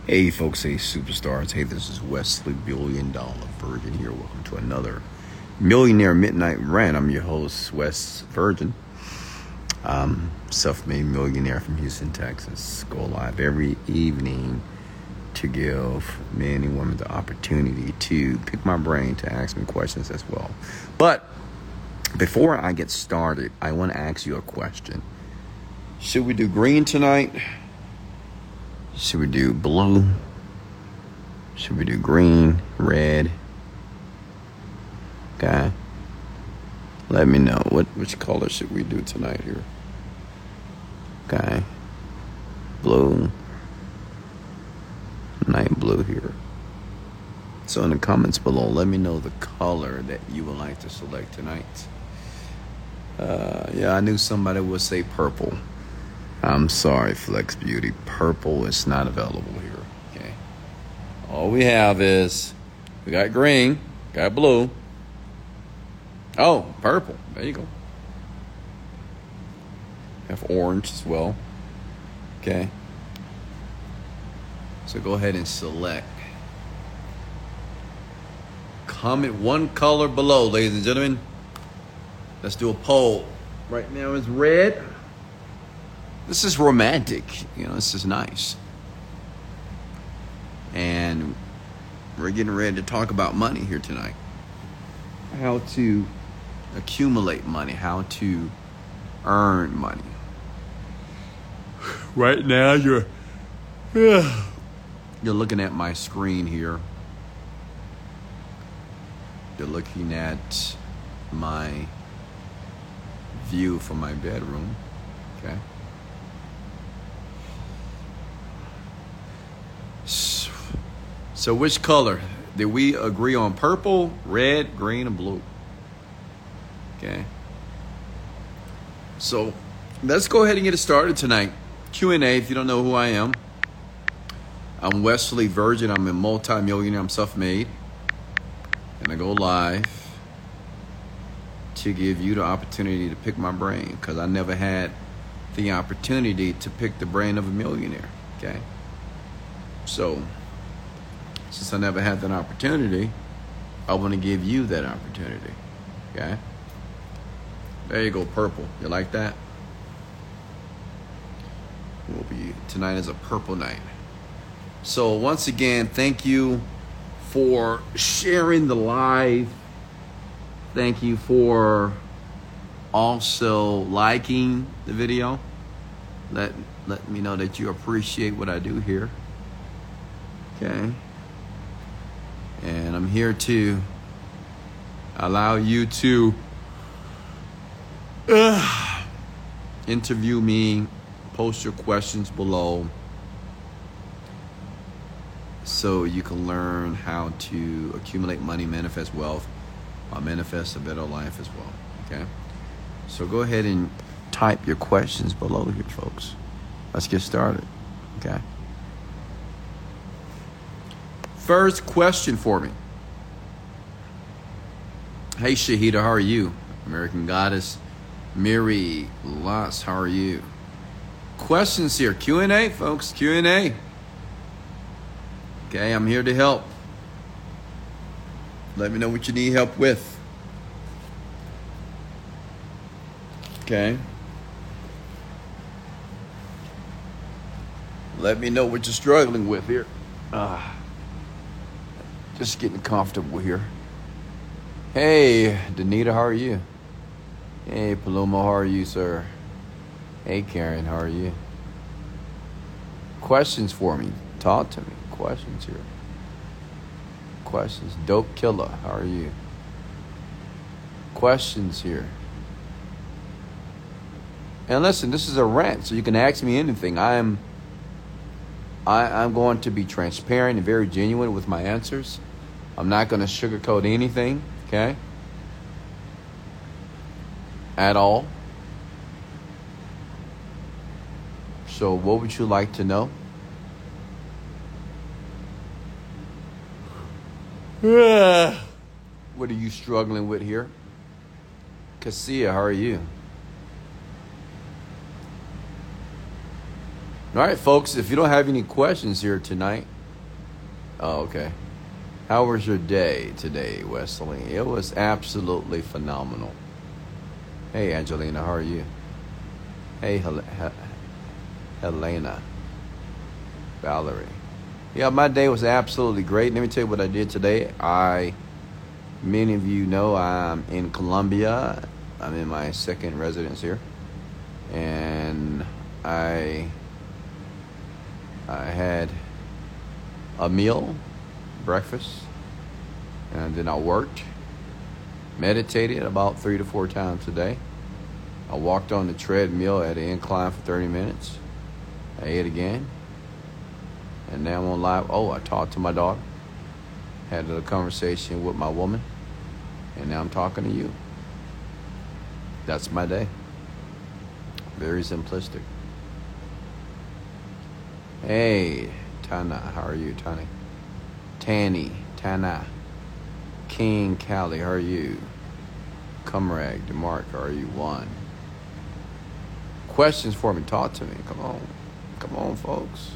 Hey folks, hey superstars, hey, this is Wesley Billion Dollar Virgin here. Welcome to another Millionaire Midnight Rant. I'm your host, Wes Virgin. Self-made millionaire from Houston, Texas. Go live every evening to give men and women the opportunity to pick my brain, to ask me questions as well. But before I get started, I want to ask you a question. Should we do green tonight? Should we do blue? Should we do green, red? Okay. Let me know. Which color should we do tonight here? Okay. Blue. Night blue here. So in the comments below, let me know the color that you would like to select tonight. I knew somebody would say purple. I'm sorry, Flex Beauty. Purple is not available here. Okay. All we have is, we got green, got blue. Oh, purple. There you go. Have orange as well. Okay. So go ahead and select. Comment one color below, ladies and gentlemen. Let's do a poll. Right now it's red. This is romantic, this is nice. And we're getting ready to talk about money here tonight. How to accumulate money, how to earn money. Right now you're looking at my screen here. You're looking at my view from my bedroom, okay? So which color? Did we agree on purple, red, green, and blue? Okay. So let's go ahead and get it started tonight. Q&A, if you don't know who I am. I'm Wesley Virgin. I'm a multi-millionaire. I'm self-made. And I go live to give you the opportunity to pick my brain, because I never had the opportunity to pick the brain of a millionaire. Okay. So since I never had that opportunity, I want to give you that opportunity. Okay? There you go, purple. You like that? Tonight is a purple night. So once again, thank you for sharing the live. Thank you for also liking the video. Let me know that you appreciate what I do here. Okay? And I'm here to allow you to interview me, post your questions below, so you can learn how to accumulate money, manifest wealth, manifest a better life as well. Okay? So go ahead and type your questions below here, folks. Let's get started. Okay? First question for me. Hey Shahida, how are you? American Goddess Miri Loss, how are you? Questions here. Q&A, folks. Q&A. Okay, I'm here to help. Let me know what you need help with. Okay. Let me know what you're struggling with here. Just getting comfortable here. Hey, Danita, how are you? Hey, Paloma, how are you, sir? Hey, Karen, how are you? Questions for me. Talk to me. Questions here. Questions. Dope Killer, how are you? Questions here. And listen, this is a rant, so you can ask me anything. I'm going to be transparent and very genuine with my answers. I'm not going to sugarcoat anything, okay? At all. So what would you like to know? What are you struggling with here? Cassia, how are you? All right, folks, if you don't have any questions here tonight, Oh, okay. How was your day today, Wesley? It was absolutely phenomenal. Hey, Angelina, how are you? Hey, Helena, Valerie. Yeah, my day was absolutely great. Let me tell you what I did today. Many of you know I'm in Colombia. I'm in my second residence here, and I had a meal, breakfast, and then I worked, meditated about 3 to 4 times a day. I walked on the treadmill at an incline for 30 minutes. I ate again. And now I'm on live. Oh, I talked to my daughter. Had a conversation with my woman. And now I'm talking to you. That's my day. Very simplistic. Hey, Tana. How are you, Tani? Tana. King, Callie. How are you? Cumrag, DeMarc. How are you? One. Questions for me. Talk to me. Come on, folks.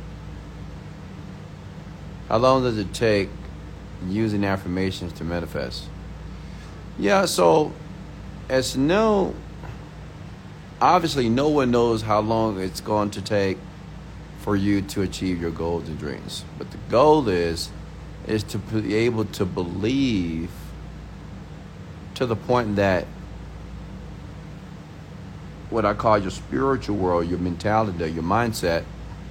How long does it take using affirmations to manifest? Yeah, so obviously no one knows how long it's going to take for you to achieve your goals and dreams. But the goal is to be able to believe to the point that what I call your spiritual world, your mentality, your mindset,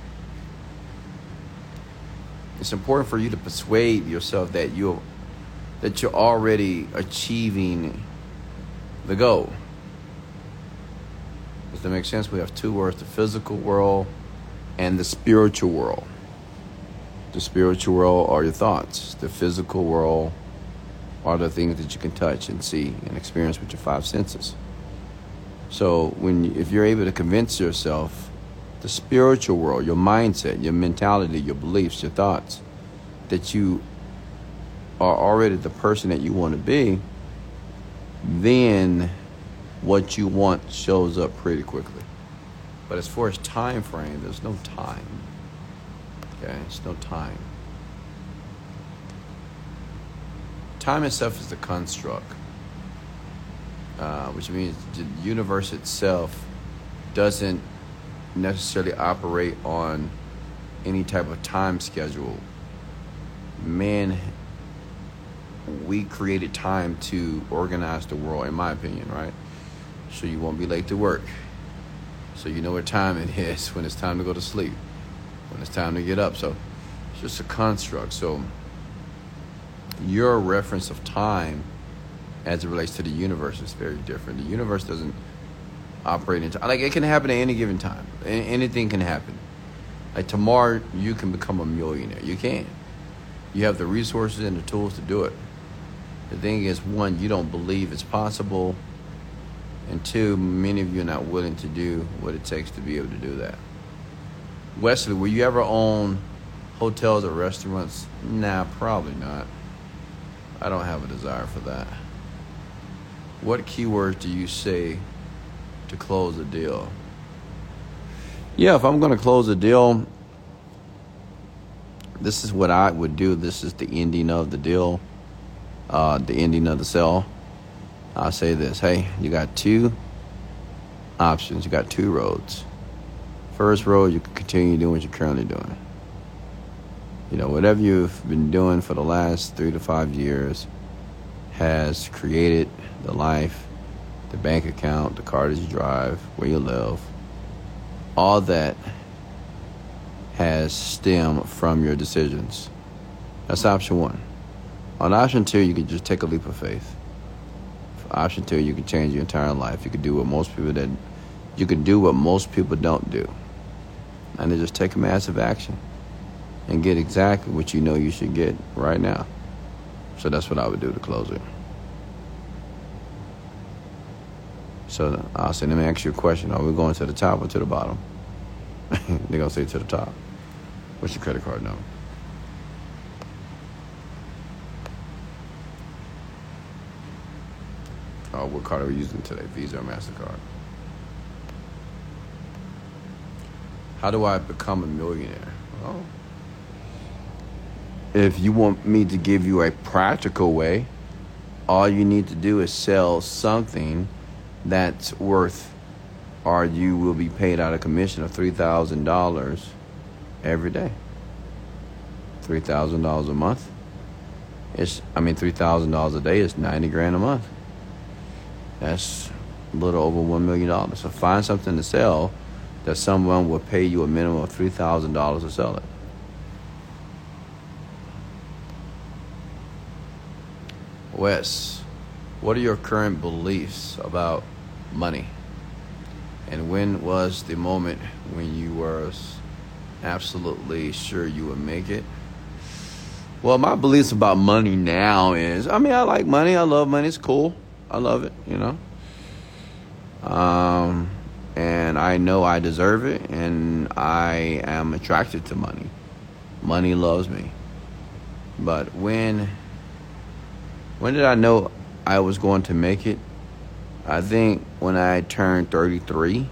it's important for you to persuade yourself that you're already achieving the goal. Does that make sense? We have two words, the physical world and the spiritual world. The spiritual world are your thoughts. The physical world are the things that you can touch and see and experience with your 5 senses. So if you're able to convince yourself, the spiritual world, your mindset, your mentality, your beliefs, your thoughts, that you are already the person that you want to be, then what you want shows up pretty quickly. But as far as time frame, there's no time. Okay, there's no time. Time itself is a construct, which means the universe itself doesn't necessarily operate on any type of time schedule. Man, we created time to organize the world, in my opinion, right? So you won't be late to work. So you know what time it is when it's time to go to sleep, when it's time to get up. So it's just a construct. So your reference of time as it relates to the universe is very different. The universe doesn't operate in time. Like, it can happen at any given time. Anything can happen. Like, tomorrow you can become a millionaire. You can. You have the resources and the tools to do it. The thing is, one, you don't believe it's possible. And two, many of you are not willing to do what it takes to be able to do that. Wesley, will you ever own hotels or restaurants? Nah, probably not. I don't have a desire for that. What keywords do you say to close a deal? Yeah, if I'm going to close a deal, this is what I would do. This is the ending of the deal, the ending of the sale. I'll say this. Hey, you got 2 options. You got 2 roads. First road, you can continue doing what you're currently doing. You know, whatever you've been doing for the last 3 to 5 years has created the life, the bank account, the car that you drive, where you live. All that has stemmed from your decisions. That's option 1. On option 2, you can just take a leap of faith. For option 2, you can change your entire life. You can do what most people don't do. And then just take a massive action and get exactly what you know you should get right now. So that's what I would do to close it. So I'll say, let me ask you a question. Are we going to the top or to the bottom? They're going to say to the top. What's your credit card number? What card are we using today? Visa or MasterCard? How do I become a millionaire? Well, If you want me to give you a practical way, all you need to do is sell something that's worth, or you will be paid out a commission of $3,000 every day. $3,000 a month. $3,000 a day is $90,000 a month. That's a little over $1 million. So find something to sell that someone will pay you a minimum of $3,000 to sell it. Wes, what are your current beliefs about money? And when was the moment when you were absolutely sure you would make it? Well, my beliefs about money now is, I like money. I love money. It's cool. I love it, and I know I deserve it, and I am attracted to money. Money loves me. But when did I know I was going to make it? I think when I turned 33,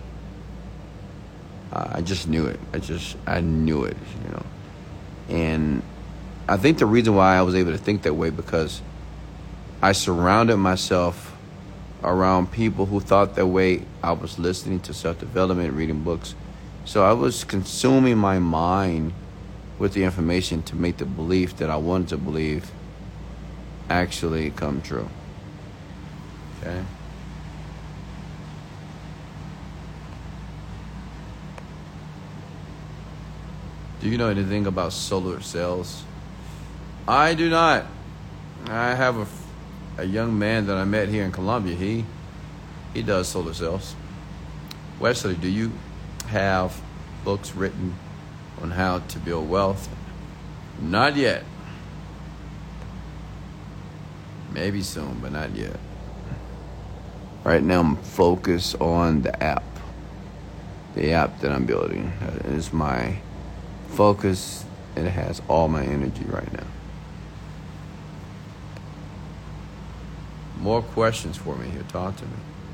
I just knew it. I knew it, And I think the reason why I was able to think that way, because I surrounded myself around people who thought that way. I was listening to self-development, reading books. So I was consuming my mind with the information to make the belief that I wanted to believe actually come true. Okay? Do you know anything about solar cells? I do not. I have a young man that I met here in Colombia. He does solar cells. Wesley, do you have books written on how to build wealth? Not yet. Maybe soon, but not yet. Right now I'm focused on the app. The app that I'm building is my focus. It has all my energy right now. More questions for me here. Talk to me.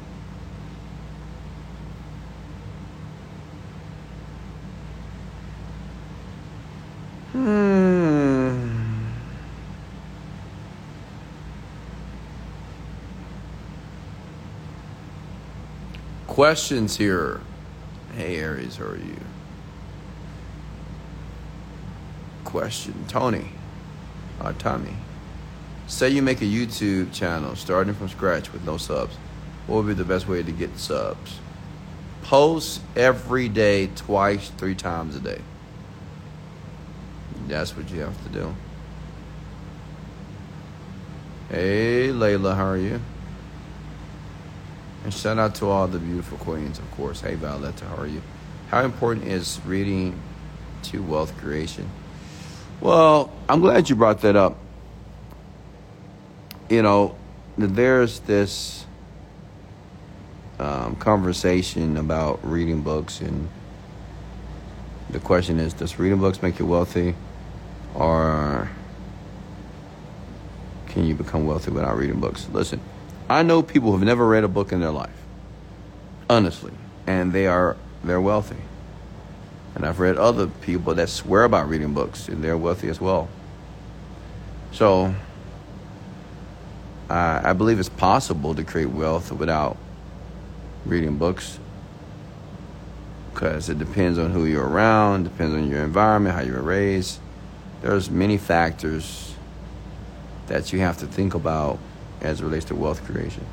Questions here. Hey Aries, how are you? Question. Tommy. Say you make a YouTube channel starting from scratch with no subs. What would be the best way to get subs? Post every day, twice, 3 times a day. That's what you have to do. Hey Layla, how are you? And shout out to all the beautiful queens, of course. Hey Violetta, how are you? How important is reading to wealth creation? Well, I'm glad you brought that up. There's this conversation about reading books, and the question is, does reading books make you wealthy, or can you become wealthy without reading books? Listen, I know people who've never read a book in their life, honestly, and they're wealthy. And I've read other people that swear about reading books, and they're wealthy as well. So I believe it's possible to create wealth without reading books, because it depends on who you're around, depends on your environment, how you were raised. There's many factors that you have to think about as it relates to wealth creation.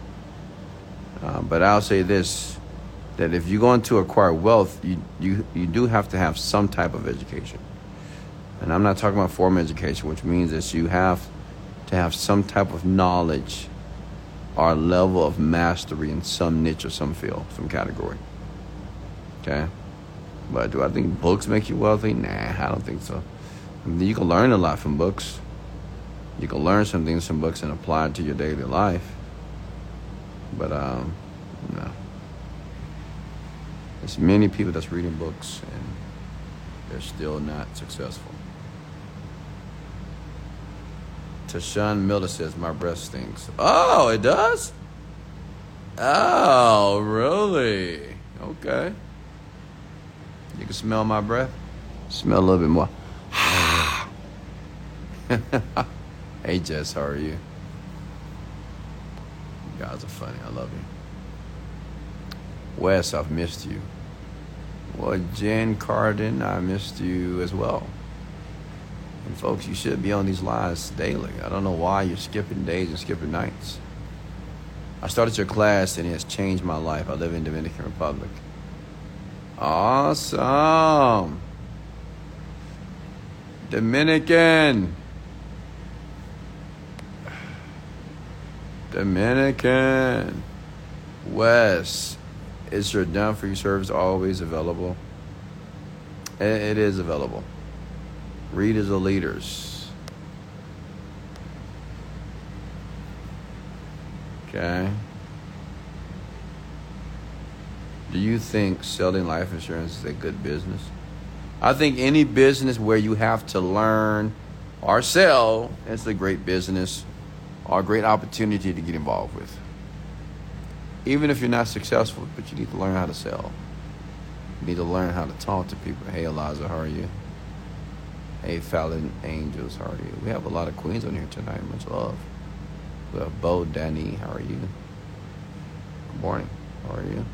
But I'll say this, that if you're going to acquire wealth, you do have to have some type of education. And I'm not talking about formal education, which means that you have to have some type of knowledge or level of mastery in some niche or some field, some category. Okay? But do I think books make you wealthy? Nah, I don't think so. You can learn a lot from books. You can learn some things from books and apply it to your daily life. But, no. There's many people that's reading books and they're still not successful. Tashawn Miller says, my breath stinks. Oh, it does? Oh, really? Okay. You can smell my breath? Smell a little bit more. Hey, Jess, how are you? You guys are funny. I love you. Wes, I've missed you. Well, Jen Carden, I missed you as well. And folks, you should be on these lives daily. I don't know why you're skipping days and skipping nights. I started your class and it has changed my life. I live in Dominican Republic. Awesome. Dominican. Wes, is your Done For You service always available? It is available. Readers are leaders. Okay. Do you think selling life insurance is a good business? I think any business where you have to learn or sell is a great business or a great opportunity to get involved with. Even if you're not successful, but you need to learn how to sell. You need to learn how to talk to people. Hey, Eliza, how are you? Hey, Fallon Angels, how are you? We have a lot of queens on here tonight. Much love. We have Bo, Danny, how are you? Good morning. How are you?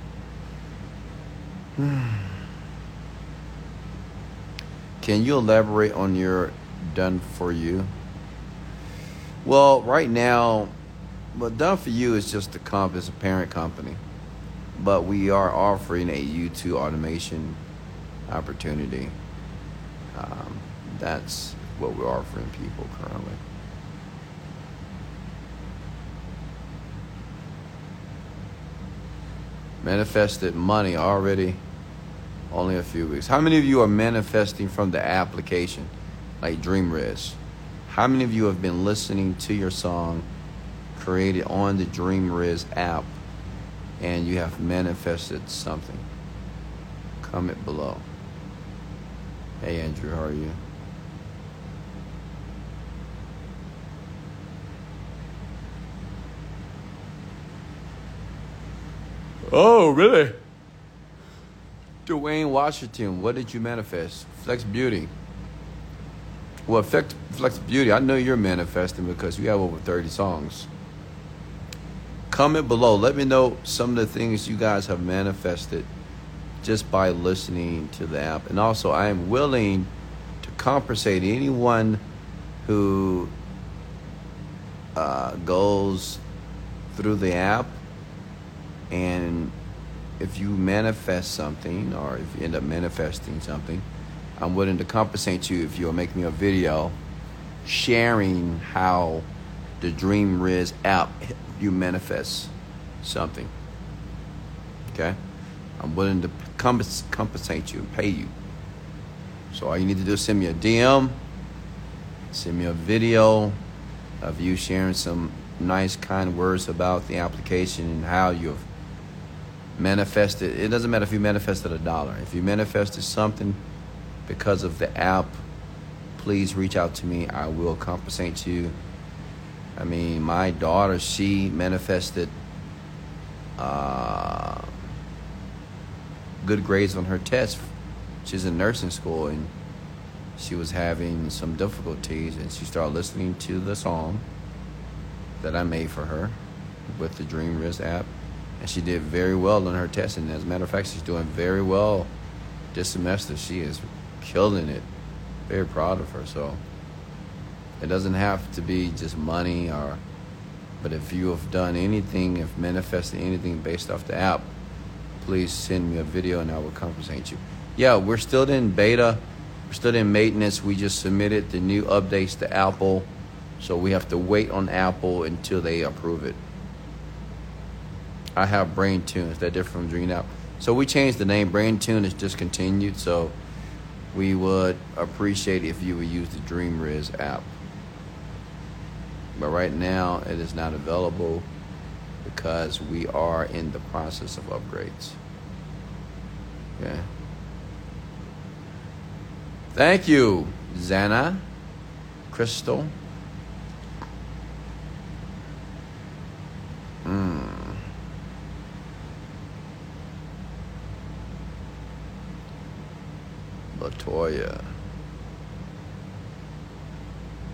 Can you elaborate on your Done For You? Well, right now, Done For You is just it's a parent company. But we are offering a YouTube automation opportunity. That's what we're offering people currently. Manifested money already, only a few weeks. How many of you are manifesting from the application, like DreamRiz? How many of you have been listening to your song created on the DreamRiz app and you have manifested something? Comment below. Hey, Andrew, how are you? Oh, really? Dwayne Washington, what did you manifest? Flex Beauty. Well, Flex Beauty, I know you're manifesting because you have over 30 songs. Comment below. Let me know some of the things you guys have manifested just by listening to the app. And also, I am willing to compensate anyone who goes through the app, and if you manifest something or if you end up manifesting something, I'm willing to compensate you if you'll make me a video sharing how the DreamRiz app you manifest something. Okay? I'm willing to compensate you and pay you. So all you need to do is send me a DM, send me a video of you sharing some nice, kind words about the application and how you've manifested. It doesn't matter if you manifested $1. If you manifested something because of the app, please reach out to me. I will compensate you. I mean, my daughter, she manifested good grades on her test. She's in nursing school and she was having some difficulties, and she started listening to the song that I made for her with the DreamRiz app, and she did very well on her test. And as a matter of fact, she's doing very well this semester. She is killing it. Very proud of her. So it doesn't have to be just money, but if you have done anything, if manifested anything based off the app, please send me a video and I will compensate you. Yeah, we're still in beta. We're still in maintenance. We just submitted the new updates to Apple, so we have to wait on Apple until they approve it. I have BrainTune. Is that different from Dream App? So we changed the name. BrainTune is discontinued, so we would appreciate if you would use the DreamRiz app. But right now, it is not available because we are in the process of upgrades. Okay. Thank you, Zana, Crystal. Latoya.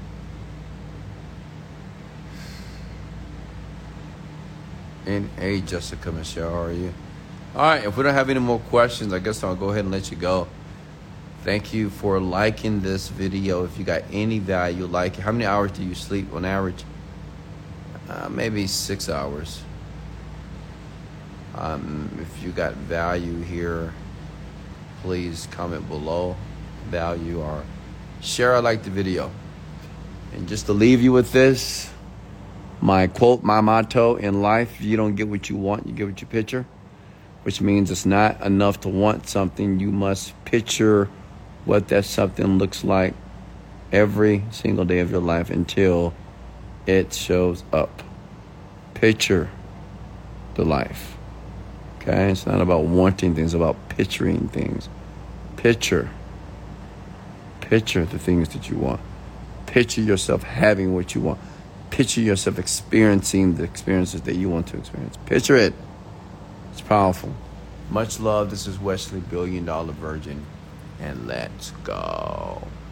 And hey, Jessica Michelle, how are you? All right, if we don't have any more questions, I guess I'll go ahead and let you go. Thank you for liking this video. If you got any value, like it. How many hours do you sleep on average? Maybe 6 hours. If you got value here, please comment below value or share or like the video. And just to leave you with this, my quote, my motto in life: you don't get what you want, you get what you picture. Which means it's not enough to want something. You must picture what that something looks like every single day of your life until it shows up. Picture the life. Okay? It's not about wanting things, it's about picturing things. Picture the things that you want. Picture yourself having what you want. Picture yourself experiencing the experiences that you want to experience. Picture it. It's powerful. Much love. This is Wesley, $1 Billion Virgin, and let's go.